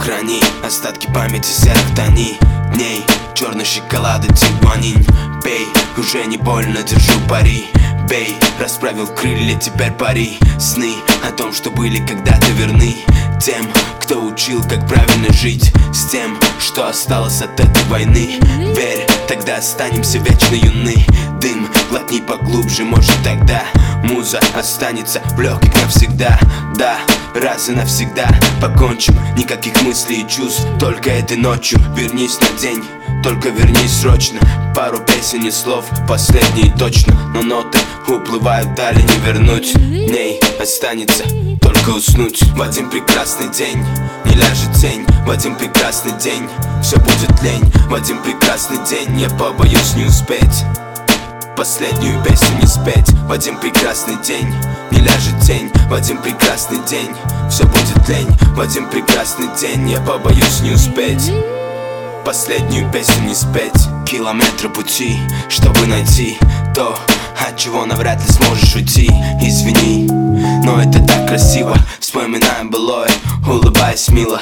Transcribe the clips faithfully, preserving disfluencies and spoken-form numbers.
Храни остатки памяти серых тоней дней, черный шоколад и тигуанин. Пей, уже не больно, держу пари. Бей, расправил крылья, теперь пари. Сны о том, что были когда-то верны тем, кто учил, как правильно жить, с тем, что осталось от этой войны. Верь, тогда останемся вечно юны. Дым глотни поглубже, может тогда муза останется в легких навсегда. Да, раз и навсегда покончим. Никаких мыслей и чувств, только этой ночью. Вернись на день, только вернись срочно. Пару песен и слов, последние точно. Но ноты уплывают вдали, не вернуть. В ней останется только уснуть. В один прекрасный день не ляжет тень. В один прекрасный день все будет лень. В один прекрасный день я побоюсь не успеть последнюю песню не спеть. В один прекрасный день не ляжет тень. В один прекрасный день все будет лень. В один прекрасный день я побоюсь не успеть последнюю песню не спеть. Километры пути, чтобы найти то, от чего навряд ли сможешь уйти. Извини, но это так красиво. Вспоминаем былое, улыбаясь мило.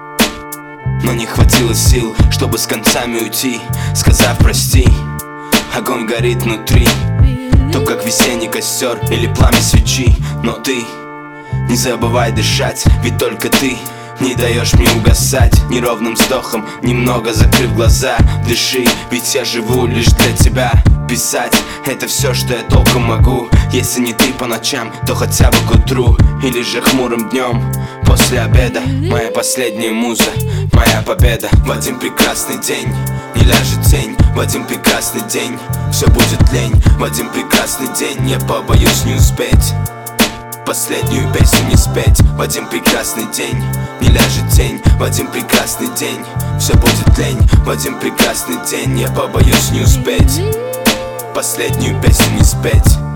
Но не хватило сил, чтобы с концами уйти, сказав прости. Огонь горит внутри, то как весенний костер или пламя свечи. Но ты не забывай дышать, ведь только ты не даешь мне угасать. Неровным вздохом, немного закрыв глаза. Дыши, ведь я живу лишь для тебя. Писать — это все, что я толком могу. Если не ты по ночам, то хотя бы к утру. Или же хмурым днем после обеда. Моя последняя муза, моя победа. В один прекрасный день не ляжет тень. В один прекрасный день все будет лень. В один прекрасный день я побоюсь не успеть последнюю песню не спеть. В один прекрасный день не ляжет тень. В один прекрасный день все будет лень. В один прекрасный день я побоюсь не успеть последнюю песню не спеть.